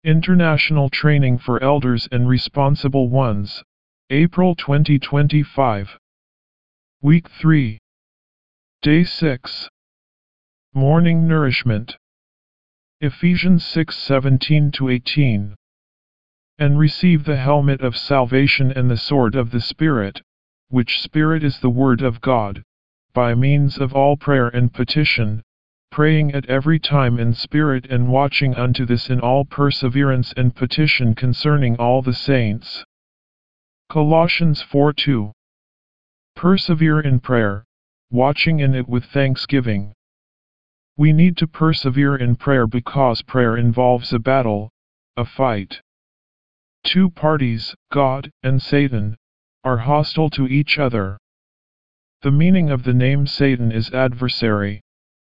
International Training for Elders and Responsible Ones, April 2025. Week 3. Day 6. Morning Nourishment. Ephesians 6:17-18. And receive the helmet of salvation and the sword of the Spirit, which Spirit is the Word of God, by means of all prayer and petition, praying at every time in spirit and watching unto this in all perseverance and petition concerning all the saints. Colossians 4:2. Persevere in prayer, watching in it with thanksgiving. We need to persevere in prayer because prayer involves a battle, a fight. Two parties, God and Satan, are hostile to each other. The meaning of the name Satan is adversary.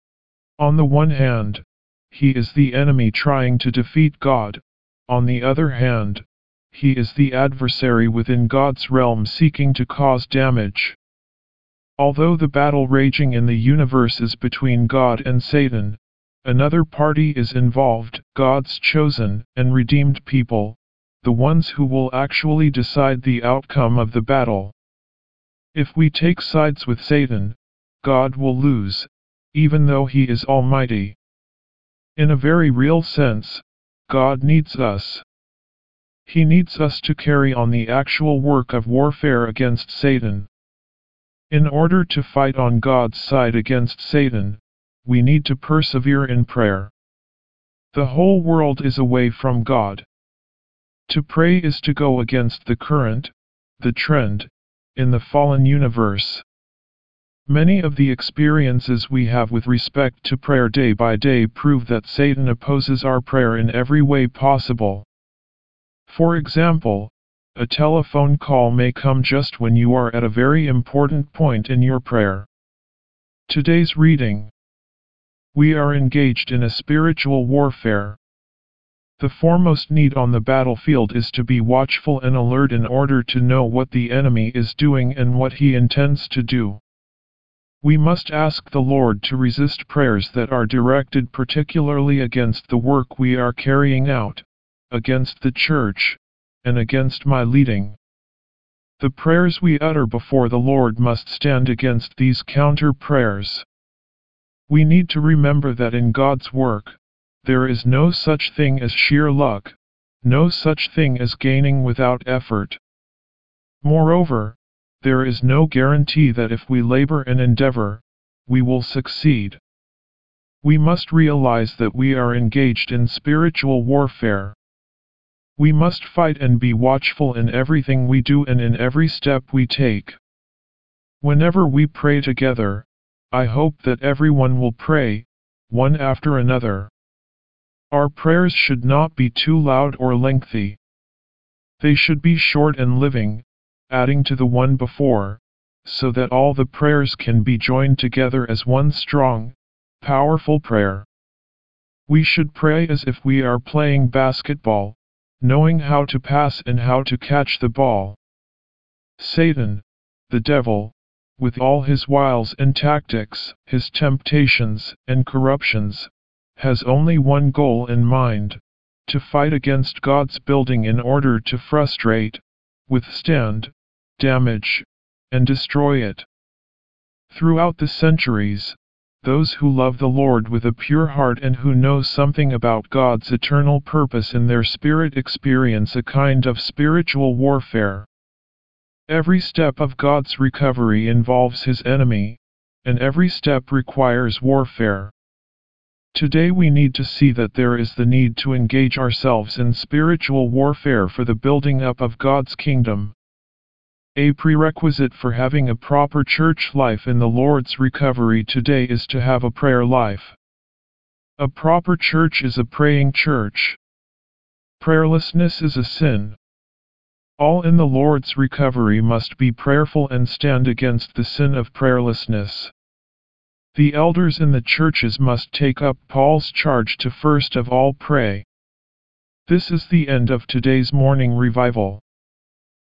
On the one hand, he is the enemy trying to defeat God; on the other hand, he is the adversary within God's realm seeking to cause damage. Although the battle raging in the universe is between God and Satan, another party is involved, God's chosen and redeemed people, the ones who will actually decide the outcome of the battle. If we take sides with Satan, God will lose, even though he is almighty. In a very real sense, God needs us. He needs us to carry on the actual work of warfare against Satan. In order to fight on God's side against Satan, we need to persevere in prayer. The whole world is away from God. To pray is to go against the current, the trend, in the fallen universe. Many of the experiences we have with respect to prayer day by day prove that Satan opposes our prayer in every way possible. For example, a telephone call may come just when you are at a very important point in your prayer. Today's reading. We are engaged in a spiritual warfare. The foremost need on the battlefield is to be watchful and alert in order to know what the enemy is doing and what he intends to do. We must ask the Lord to resist prayers that are directed particularly against the work we are carrying out, against the church, and against my leading. The prayers we utter before the Lord must stand against these counter prayers. We need to remember that in God's work, there is no such thing as sheer luck, no such thing as gaining without effort. Moreover, there is no guarantee that if we labor and endeavor, we will succeed. We must realize that we are engaged in spiritual warfare. We must fight and be watchful in everything we do and in every step we take. Whenever we pray together, I hope that everyone will pray, one after another. Our prayers should not be too loud or lengthy. They should be short and living, adding to the one before, so that all the prayers can be joined together as one strong, powerful prayer. We should pray as if we are playing basketball, knowing how to pass and how to catch the ball. Satan, the devil, with all his wiles and tactics, his temptations and corruptions, has only one goal in mind: to fight against God's building in order to frustrate, withstand, damage, and destroy it. Throughout the centuries, those who love the Lord with a pure heart and who know something about God's eternal purpose in their spirit experience a kind of spiritual warfare. Every step of God's recovery involves his enemy, and every step requires warfare. Today we need to see that there is the need to engage ourselves in spiritual warfare for the building up of God's kingdom. A prerequisite for having a proper church life in the Lord's recovery today is to have a prayer life. A proper church is a praying church. Prayerlessness is a sin. All in the Lord's recovery must be prayerful and stand against the sin of prayerlessness. The elders in the churches must take up Paul's charge to first of all pray. This is the end of today's morning revival.